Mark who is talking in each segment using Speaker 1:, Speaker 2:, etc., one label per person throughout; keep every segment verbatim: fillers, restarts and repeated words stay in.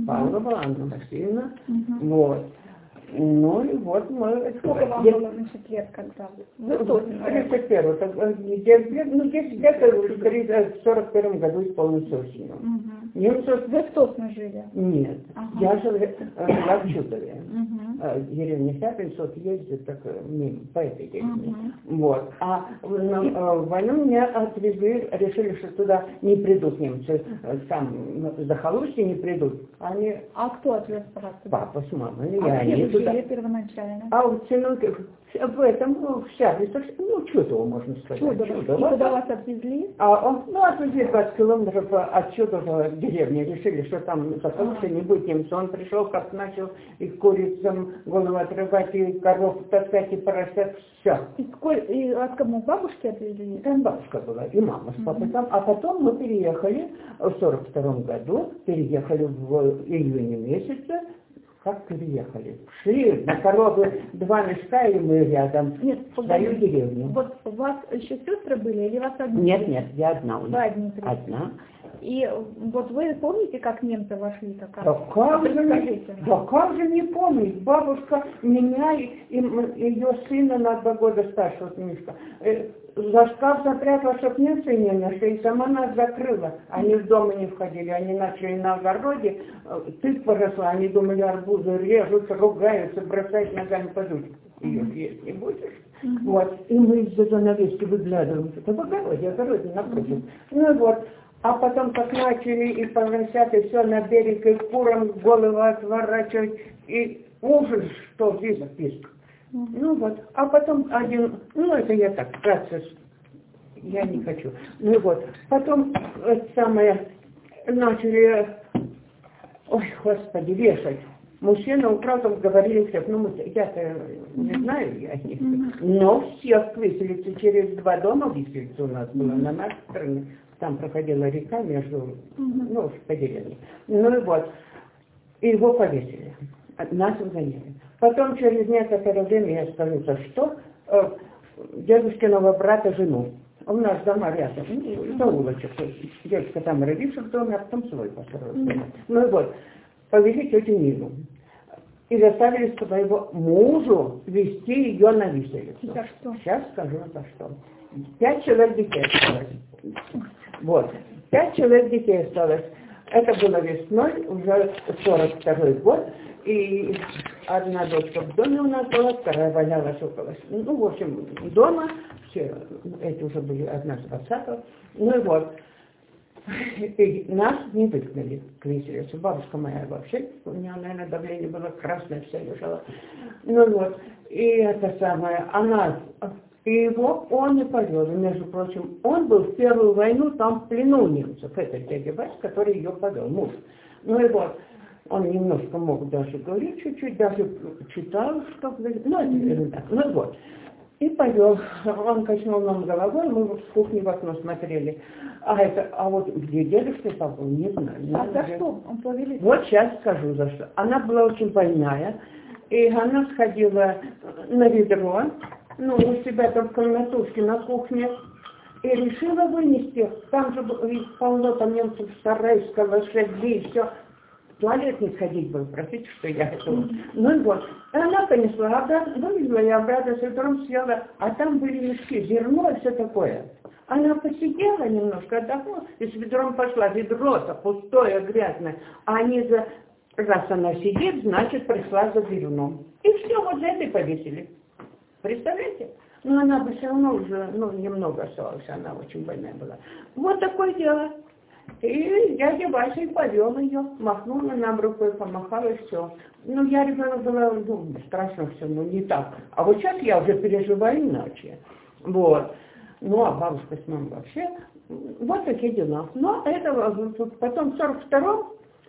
Speaker 1: Павлова Анна Васильевна. Угу. Вот. Ну и вот мы...
Speaker 2: Сколько вам я... было, значит, лет когда? Вы что?
Speaker 1: тридцать первый. Ну, десять лет в сорок первом году исполнилось осенью.
Speaker 2: Угу. Немцев... Вы в Тосно жили?
Speaker 1: Нет. Ага. Я жила, жила в Чудове. Угу. Деревня Хябинсов ездит так, по этой деревне. Угу. Вот. А на войну меня отвезли, решили, что туда не придут немцы. Там за Халуси не придут. Они...
Speaker 2: А кто отвез вас туда?
Speaker 1: Папа с мамой.
Speaker 2: А
Speaker 1: я
Speaker 2: где вы
Speaker 1: туда...
Speaker 2: жили первоначально?
Speaker 1: А вот в этом, ну, в Хябинсах, ну, Чудово, можно сказать.
Speaker 2: Чудово.
Speaker 1: Чудово.
Speaker 2: И куда вас отвезли?
Speaker 1: А он, ну, отвезли двадцать километров от Чудова в деревне. Решили, что там за Халуси не будет немцев. Он пришел, как начал и курицам голову отрывать, и коров таскать, и поросят, все.
Speaker 2: И, сколь, и от кому бабушки отвезли?
Speaker 1: Там бабушка была, и мама с папой там. А потом мы переехали, в сорок втором году, переехали в июне месяце. Как переехали? Шли на коровы два мешка, и мы рядом.
Speaker 2: Нет,
Speaker 1: в свою деревню.
Speaker 2: Вот у вас еще сестры были, или вас одни?
Speaker 1: Нет, нет, я одна.
Speaker 2: Вы одни пришли.
Speaker 1: Одна.
Speaker 2: И вот вы помните, как немцы вошли? Как
Speaker 1: да, как же не, да как же не помнить? Бабушка меня и, и ее сына на два года старше от Мишка за шкаф запрятала, чтоб немцы не нашли, и сама нас закрыла. Они в дом не входили, они начали на огороде, тыква росла, они думали, арбузы режут, ругаются, бросают ногами подушку. Ее есть не будешь? Mm-hmm. Вот. И мы из-за занавески выглядываем. Это в огороде, огороде напротив. Mm-hmm. Ну и вот. А потом как начали и поросят, и все на берег, и курам голову отворачивать, и ужас, что здесь писк. Mm-hmm. Ну вот. А потом один, ну это я так, процесс, я не хочу. Ну и вот. Потом это самое, начали, ой, господи, вешать. Мужчина украл, там говорили всех, ну я-то не знаю, я не mm-hmm. но всех виселицы через два дома виселица у нас была mm-hmm. на нашей стороне. Там проходила река между, mm-hmm. ну, по деревне. Ну и вот, и его повесили, нас угоняли. Потом через некоторое время я скажу, за что, э, дедушкиного брата жену. У нас дома рядом, ну, за улочек. Девушка там родившая в доме, а потом свой построил. Mm-hmm. Ну и вот, повели тетю Нину. И заставили своего мужу вести ее на виселицу.
Speaker 2: За что?
Speaker 1: Сейчас скажу, за что. Пять человек детей осталось. Вот. Пять человек детей осталось. Это было весной, уже сорок второй год. И одна дочка в доме у нас была, вторая валялась около. Ну, в общем, дома. Все эти уже были одна с двадцатого. Ну и вот. И нас не выгнали к виселице. Бабушка моя вообще, у нее, наверное, давление было красное, все лежало. Ну вот, и это самое, она, и его он не повел. И, между прочим, он был в Первую войну там в плену у немцев. Это дядя Вась, который ее повел, муж. Ну и вот, он немножко мог даже говорить чуть-чуть, даже читал, что говорит. Ну, это так. Ну вот. И повел. Он качнул нам головой, мы в кухне в окно смотрели. А это, а вот где дедушка папа, не знаю. Не
Speaker 2: а за
Speaker 1: где.
Speaker 2: что он повели?
Speaker 1: Вот сейчас скажу за что. Она была очень больная, и она сходила на ведро, ну, у себя там в комнатушке на кухне, и решила вынести. Там же полно там немцев, Старайска, лошадей, все. В туалет не сходить было, простите, что я готова. Mm-hmm. Ну и вот. И она понесла, обратно, вывезла и обратно с утром съела, а там были мешки, зерно и все такое. Она посидела немножко, отдохнула, и с ведром пошла. Ведро-то пустое, грязное. А они за... Раз она сидит, значит, пришла за зерном. И все, вот за это и повесили. Представляете? Но она бы все равно уже, ну, немного осталась, она очень больная была. Вот такое дело. И дядя Вася повел ее, махнула нам рукой, помахала, и все. Ну, я ребенок была, ну, страшно все, но не так. А вот сейчас я уже переживаю иначе. Вот. Ну, а бабушка с мамой вообще, вот такие дела. Но это потом в сорок втором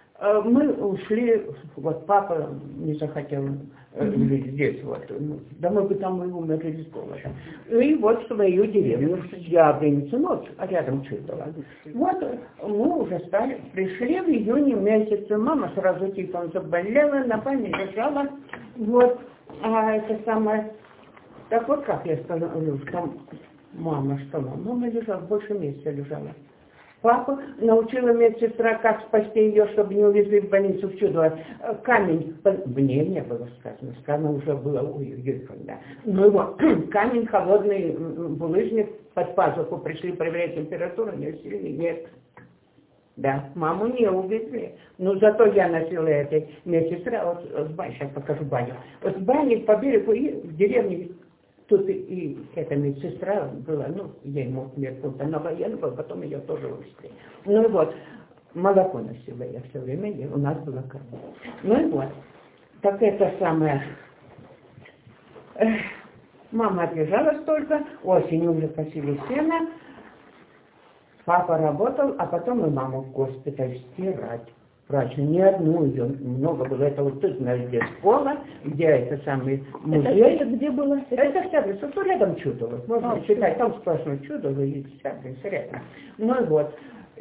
Speaker 1: мы ушли, вот папа не захотел жить здесь, вот. Да мы бы там и умерли с голода. И вот свою деревню, Яблоницу, ну, рядом Чудово. Вот мы уже стали, пришли в июне месяце, мама сразу типа заболела, на память лежала, вот, а это самое, так вот как я сказала, там мама, что мама, мама лежала, больше месяца лежала. Папу научила медсестра, как спасти ее, чтобы не увезли в больницу в чудо. Камень, мне не было сказано, сказано уже было, ой-ой-ой, когда. Ну его, камень холодный, булыжник под пазуху, пришли проверять температуру, не сильный, нет. Да, маму не увезли. Но зато я носила этой медсестре, вот с бани, сейчас покажу баню. Вот с бани по берегу и в деревне. Тут и, и эта медсестра была, ну, я ему меркнута, она военная, потом ее тоже вышли. Ну и вот, молоко носила я все время, и у нас была корова. Ну и вот, так это самое, Эх, мама отлежалась только, осенью уже косили сено, папа работал, а потом и маму в госпиталь стирать. Врач, не одну ее, много было. Это вот тут, знаешь, где школа, где это самый музей.
Speaker 2: Это, это где было?
Speaker 1: Это, это вся высоту рядом Чудово. Можно
Speaker 2: а,
Speaker 1: считать, там сплошной Чудово и вся рядом. Ну и вот.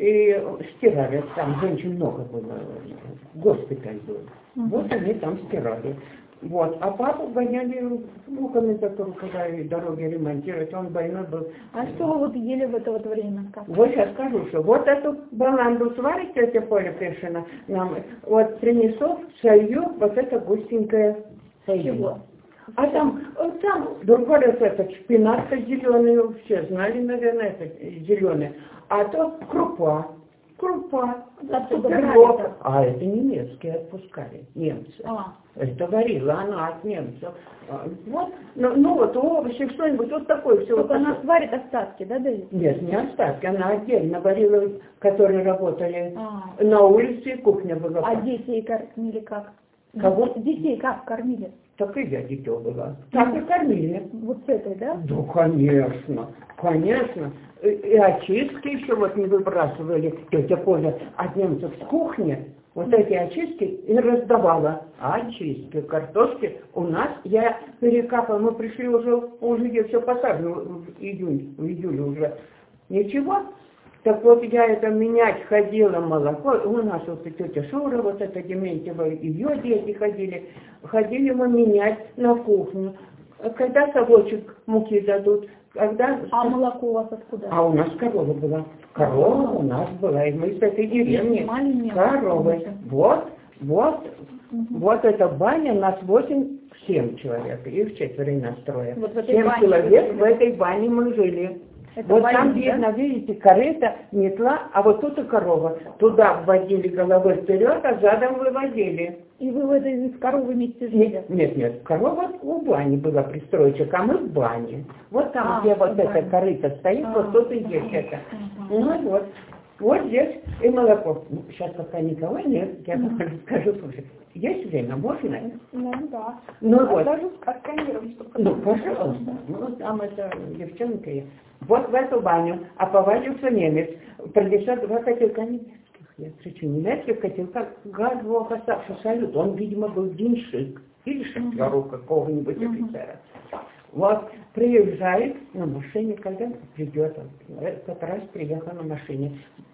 Speaker 1: И стирали, там женщин много было, госпиталь был. Uh-huh. Вот они там стирали. Вот. А папу гоняли в комендатуру, когда дороги ремонтировать, он больной был.
Speaker 2: А что вы вот ели в это вот время? Как?
Speaker 1: Вот сейчас скажу, что вот эту баланду сварит тетя Поля Пешина нам, вот принесу, солью, вот это густенькое солью. А там, там, другой раз этот шпинат зеленый, все знали, наверное, это зеленый. А то крупа. Крупа.
Speaker 2: Оттуда
Speaker 1: брали. А это немецкие отпускали, немцы.
Speaker 2: А.
Speaker 1: Это варила она от немцев. Вот, ну, ну вот овощи, что-нибудь, вот такое все.
Speaker 2: Только
Speaker 1: вот
Speaker 2: она сварит остатки, да, дает?
Speaker 1: Нет, не остатки, она отдельно варила, которые работали
Speaker 2: А.
Speaker 1: на улице, кухня была.
Speaker 2: А детей кормили как?
Speaker 1: Кого?
Speaker 2: Детей как кормили?
Speaker 1: Так и я дитё была. Так и кормили.
Speaker 2: Вот с этой, да?
Speaker 1: Да, конечно, конечно. И, и очистки еще вот не выбрасывали, тетя Поля от немцев с кухни, вот эти очистки и раздавала. Очистки, картошки у нас, я перекапала, мы пришли уже, уже все посажено в июнь, в июле уже. Ничего. Так вот я это менять ходила молоко, у нас вот и тетя Шура, вот эта Дементьева, ее дети ходили, ходили мы менять на кухню. Когда совочек муки дадут, когда...
Speaker 2: А молоко у вас откуда?
Speaker 1: А у нас корова была. Корова у нас была, и мы с этой деревни. Коровы. Вот, вот, угу. Вот эта баня, нас восемь-семь человек, их четверо нас трое. Вот семь человек в этой бане мы жили. Это вот там видно, да? Видите, корыто, метла, а вот тут и корова. Туда вводили головой вперед, а задом выводили.
Speaker 2: И вы в этой с коровой вместе жили?
Speaker 1: Нет, нет, нет, корова у бани была пристроечек, а мы в бане. Вот там, а, где вот это корыто стоит, а, вот тут и есть а, это. А, ну вот, вот здесь и молоко. Ну, сейчас пока никого нет, я пока расскажу, слушай. Есть время, можно?
Speaker 2: Ну да.
Speaker 1: Ну
Speaker 2: а
Speaker 1: вот.
Speaker 2: Даже сканировать, чтобы...
Speaker 1: Ну, пожалуйста. Ну, там это девчонка есть. Вот в эту баню, а повадился немец, принесет два котелка немецких. Я кричу, немецких котелка, газового оставшего салют. Он, видимо, был денщик. Или шоферу uh-huh. какого-нибудь uh-huh. офицера. Вот, приезжает на машине, когда придет, он этот раз приехал на машине.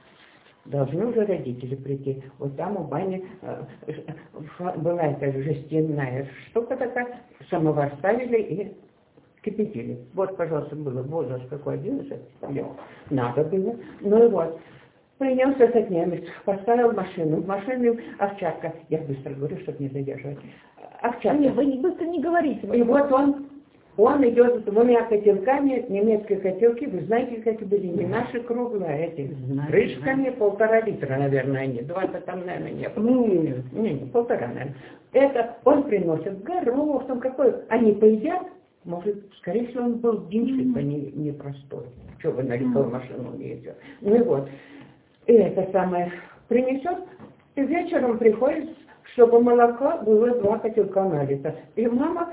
Speaker 1: Должны уже родители прийти. Вот там у бани э, была эта жестяная штука такая, самовар ставили и кипятили. Вот, пожалуйста, было возраст какой, одиннадцать лет. Надо было. Ну и вот. Принес этот немец, поставил машину. В машине овчарка. Я быстро говорю, чтобы не задерживать. Овчарка.
Speaker 2: Нет, вы быстро не говорите.
Speaker 1: И вот он, он идет с двумя котелками, немецкие котелки, вы знаете, какие были, не наши круглые, а эти с крышками, полтора литра, наверное, они. Два-то там, наверное, не было. Ну, не, не, полтора, наверное. Это он приносит горох, там какой. Они поедят. Может, скорее всего, он был денщик, а не, не простой. Что вы на легковую машину не ездите? Ну и вот. И это самое принесет, и вечером приходит, чтобы молоко было два котелка налито. И мама,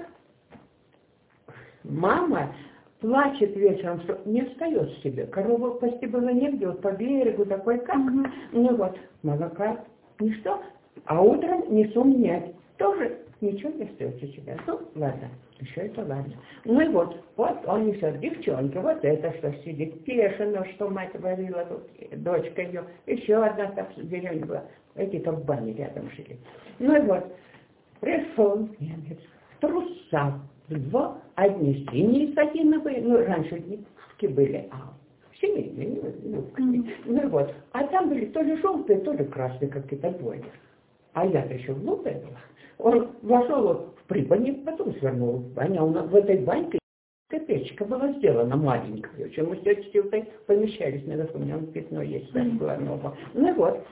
Speaker 1: мама плачет вечером, что не встает в себе. Корову пасти было негде, вот по берегу такой как. Mm-hmm. Ну вот, молока ничто, а утром несу менять. Тоже ничего не остается себя. Ну, ладно, еще это ладно. Ну и вот, вот он несет девчонки, вот это что сидит, Пешина, что мать варила, тут, дочка ее, еще одна там в деревне была. Эти там в бане рядом жили. Ну и вот, пришел немец в трусах, два, одни синие сатиновые, ну раньше нитки были, а семейные, ну, mm-hmm. ну вот. А там были то ли желтые, то ли красные какие-то двое. А я-то еще глупая была. Он вошел вот в прибанник, потом свернул в баню. А в этой баньке печка была сделана маленькая. Чем мы с тетей помещались наверху, у меня пятно есть, так было новое. Ну вот.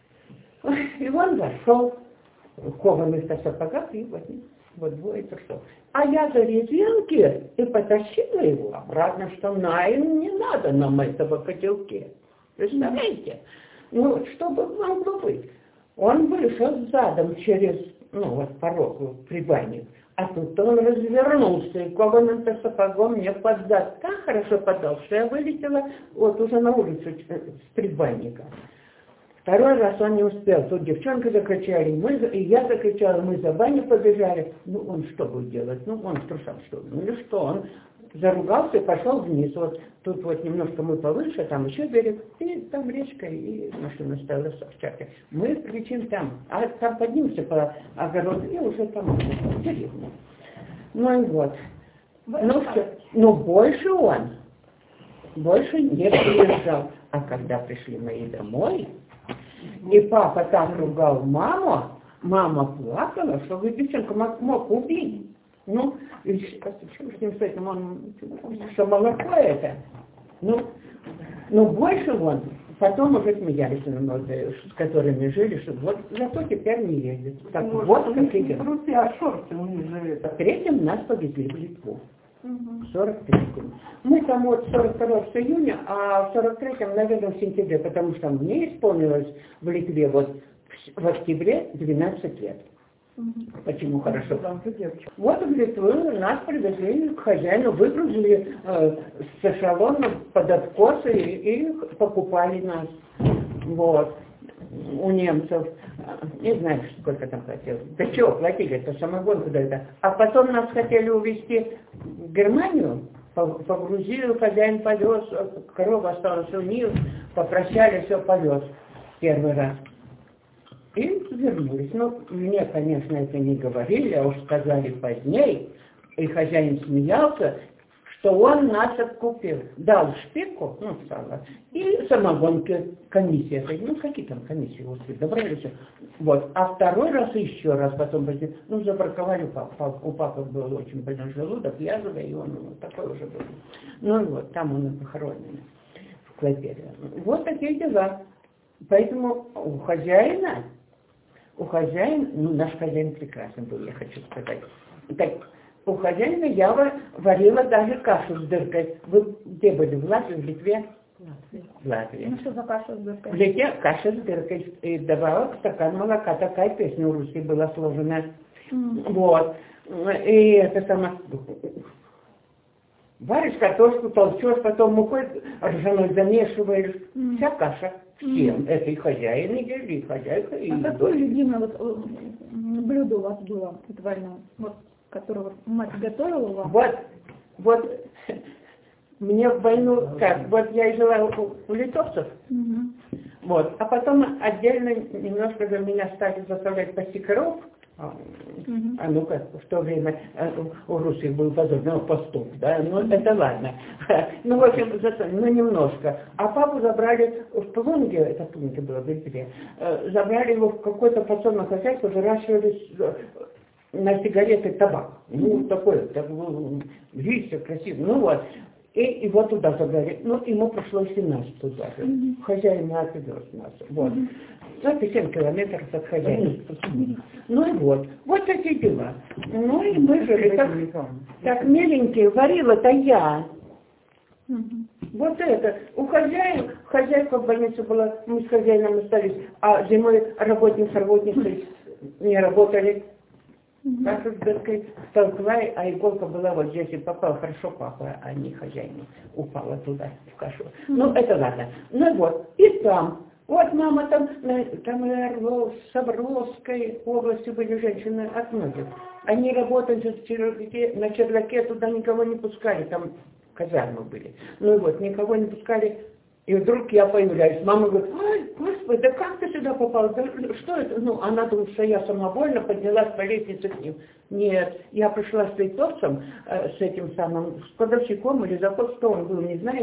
Speaker 1: И он зашел в кованых сапогах, и вот, вот двое зашел. А я за резинки и потащила его обратно, что наим не надо нам этого котелке. Представляете? Ну, что бы могло быть? Он вышел задом через, ну, вот порог в прибанник, а тут он развернулся и кованым-то сапогом мне под зад так хорошо подал, что я вылетела вот уже на улицу с прибанника. Второй раз он не успел. Тут девчонки закричали, мы, и я закричала, мы за баню побежали. Ну, он что будет делать? Ну, он в трусах, что ли? Ну, или что? Он заругался и пошел вниз. Вот тут вот немножко мы повыше, там еще берег, и там речка, и машина стояла в чарке. Мы кричим там, а там поднимемся по огороду, и уже там в деревню. Ну и вот. Ну, все. Но больше он, больше не приезжал. А когда пришли мои домой, и папа так ругал маму, мама плакала, что вы, девчонка, мог, мог убить. Ну, и что с ним с этим, он, что молоко это. Ну, но больше он, потом уже смеялись многие, с которыми жили, что вот зато теперь не ездит. Так вот, вот как идет.
Speaker 3: А шорты у них же это.
Speaker 1: В третьем нас повезли в Литву. В сорок третьем. Мы там вот сорок второго июня, а в сорок третьем, наверное, в сентябре, потому что мне исполнилось в Литве вот в октябре двенадцать лет. Угу. Почему хорошо? Вот в Литву нас привезли к хозяину, выгрузили э, с эшелона под откосы и, и покупали нас. Вот. У немцев. Не знаю, сколько там платили. Да чего платили, это самогон куда-то. А потом нас хотели увезти в Германию, погрузили, хозяин повез, корова осталась у них, попрощали, все повез первый раз. И вернулись. Ну, мне, конечно, это не говорили, а уж сказали позднее, и хозяин смеялся, что он нас откупил. Дал шпику, ну, сало, и самогонки комиссия. Ну, какие там комиссии, вот, добрали все. Вот. А второй раз еще раз потом, ну, забраковали папу. У папы был очень больной желудок, язва, и он ну, такой уже был. Ну, и вот, там он и похоронен в Клайпеде. Вот такие дела. Поэтому у хозяина, у хозяина, ну, наш хозяин прекрасный был, я хочу сказать. Так, у хозяина я варила даже кашу с дыркой. Вы где были? В Латвии, в Литве? В Латвии.
Speaker 2: Ну что за каша с дыркой?
Speaker 1: В Литве каша с дыркой. И давала стакан молока. Такая песня у русской была сложена. Mm. Вот. И это сама... Варишь картошку, толчешь, потом мукой ржаной замешиваешь. Mm. Вся каша. Всем. Mm. Это и хозяин, и хозяйка, и...
Speaker 2: А какое любимое вот, блюдо у вас было двойное? Вот. Которого мать готовила вам?
Speaker 1: Вот, вот, мне в войну, как, вот я и жила у, у литовцев, угу. Вот, а потом отдельно немножко за меня стали заставлять пасти коров, угу. А ну-ка, в то время у русских был позор, ну, пастух, да, ну, это ладно, ну, в общем, ну, немножко, а папу забрали в Плунге, это в Плунге было, в Литве, забрали его в какое-то подсобное хозяйство, выращивались на сигареты табак. Ну, такой, так, листья красивый. Ну вот. И его туда забрали. Ну, ему пришлось и нас туда же. Mm-hmm. Хозяин не отвез нас. Вот. Mm-hmm. Это семь километров от хозяина. Mm-hmm. Ну и вот. Вот такие дела. Ну и мы жили так, так миленькие. Варила-то я. Mm-hmm. Вот это. У хозяина, хозяйка в больнице была, мы с хозяином остались, а зимой работницы, работницы не работали. Кашу с дыркой столкла, а иголка была вот здесь и попала, хорошо пахла, а не хозяину упала туда, в кашу. Ну, это ладно. Ну вот, и там, вот мама там, там и Орлов, в Сабровской области были женщины от многих. Они работали на чердаке, туда никого не пускали, там казармы были. Ну вот, никого не пускали. И вдруг я появляюсь. Мама говорит, ой, Господи, да как ты сюда попал? Да что это? Ну, она думает, что я самовольно поднялась по лестнице к ним. Нет, я пришла с литовцем, э, с этим самым, с продавщиком или завхоз, кто он был, не знаю.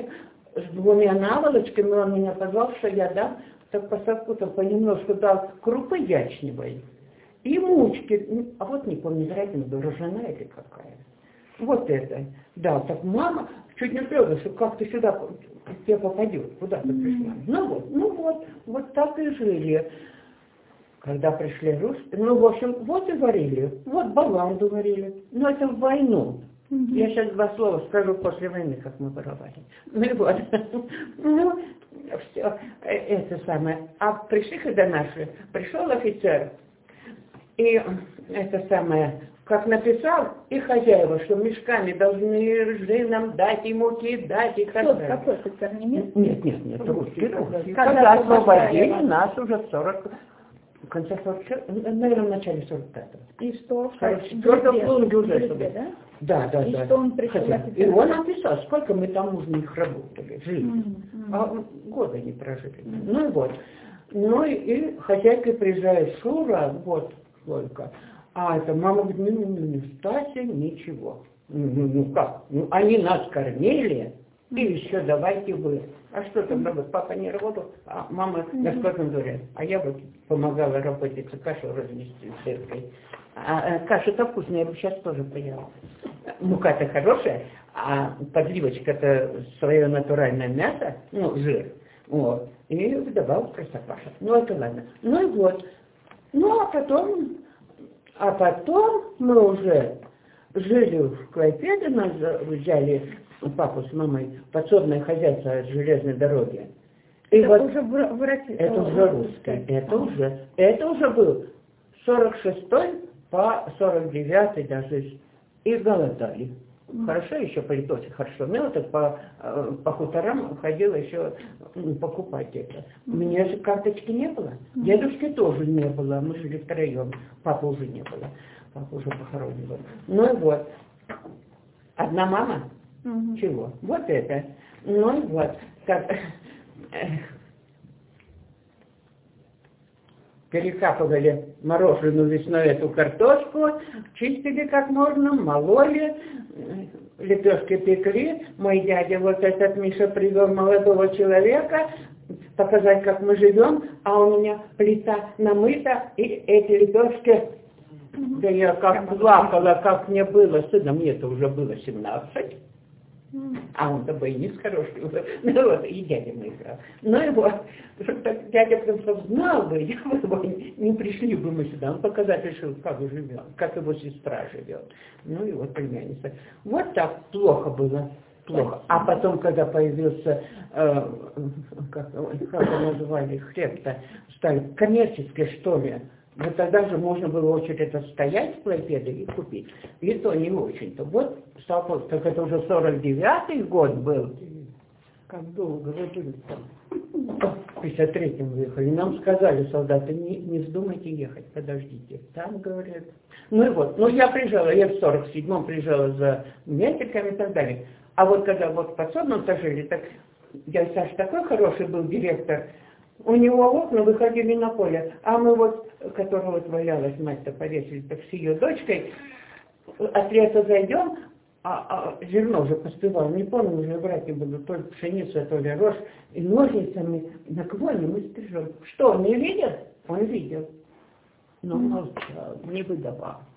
Speaker 1: с двумя наволочками, он меня позвал, что я дам, так по совку-то понемножку дал крупы ячневой и мучки, а вот не помню, вероятно, ржаная или какая. Вот это. Да, так мама чуть не прёгла, что как ты сюда к тебе попадет, куда ты пришла. Ну вот, ну вот, вот так и жили. Когда пришли русские, ну, в общем, вот и варили, вот баланду варили, но это в войну. Mm-hmm. Я сейчас два слова скажу после войны, как мы воровали. Ну и вот, ну, все, это самое. А пришли, когда наши, пришел офицер, и это самое, как написал, и хозяева, что мешками должны ржи нам дать, и муки дать, и так далее.
Speaker 2: Какой офицер, немец?
Speaker 1: Нет, нет, нет, русский, русский.
Speaker 2: Когда,
Speaker 1: Когда освободили нас уже в сорок... В конце сорок четвёртого, наверное, в начале сорок пятого.
Speaker 2: И что?
Speaker 1: В сорок четвёртом Лунге уже.
Speaker 2: Да?
Speaker 1: Да, да,
Speaker 2: и
Speaker 1: да.
Speaker 2: Что он пришел
Speaker 1: и он написал, сколько мы там нужных работали, жили. Mm-hmm. А года не прожили. Mm-hmm. Ну и вот. Ну и, и хозяйка приезжает, Шура, вот сколько. А это мама говорит, ну, ну, не Стася, ничего. Ну, ну, ну как? Ну, они нас кормили, и еще давайте вы. А что там работать? Папа не работал, а мама на скотном дворе. А я вот помогала работать, кашу разнести с церквой. А, а каша-то вкусная, я бы сейчас тоже поела. Мука-то хорошая, а подливочка-то свое натуральное мясо, ну, жир. Вот. И вдобавок простокваша. Ну, это ладно. Ну и вот. Ну, а потом, а потом мы уже жили в Клайпеде, нас взяли папу с мамой подсобное хозяйство железной дороги. И
Speaker 2: это
Speaker 1: вот
Speaker 2: уже в, в России.
Speaker 1: Это уже русский. Это уже. Это уже был сорок шестой по сорок девятый даже. И голодали. Mm. Хорошо еще по Литовсе, хорошо. Ну, вот так по, по хуторам ходила еще покупать это. Mm. У меня же карточки не было. Mm. Дедушки тоже не было. Мы жили втроем. Папы уже не было. Папа уже похоронен был. Ну и вот. Одна мама. Mm-hmm. Чего? Вот это. Ну и вот. Как... Перекапывали мороженую весной эту картошку, чистили как можно, мололи, лепешки пекли. Мой дядя, вот этот Миша, привел молодого человека, показать, как мы живем, а у меня плита намыта, и эти лепешки, да я как плакала, как мне было стыдно, мне-то уже было семнадцать. А он-то бойниц хороший. Ну вот, и дядя мой играл. Ну и вот, дядя просто знал бы, я бы, не пришли бы мы сюда. Он показать решил, как мы живем, как его сестра живет. Ну и вот племянница. Вот так плохо было. Плохо. А потом, когда появился, э, как, как его называли, хлеб-то, стали коммерческие, что ли. Вот тогда же можно было очередь стоять в Клайпеде и купить. И то не очень-то. Вот, так это уже сорок девятый год был. Как долго вы были там? В пятьдесят третьем выехали. Нам сказали солдаты, не, не вздумайте ехать, подождите. Там, говорят. Ну и вот. Ну я приезжала, я в сорок седьмом приезжала за метриками и так далее. А вот когда вот в подсобном жили, так дядя Саша такой хороший был директор. У него окна выходили на поле, а мы вот, которая вот валялась, мать-то повесили, так с ее дочкой, от леса зайдем, а, а зерно уже поспевало, не помню, уже брать не буду, то ли пшеницу, то ли рожь, и ножницами на клоне мы стрижем. Что, он не видел? Он видел. Но молчал, не выдавал.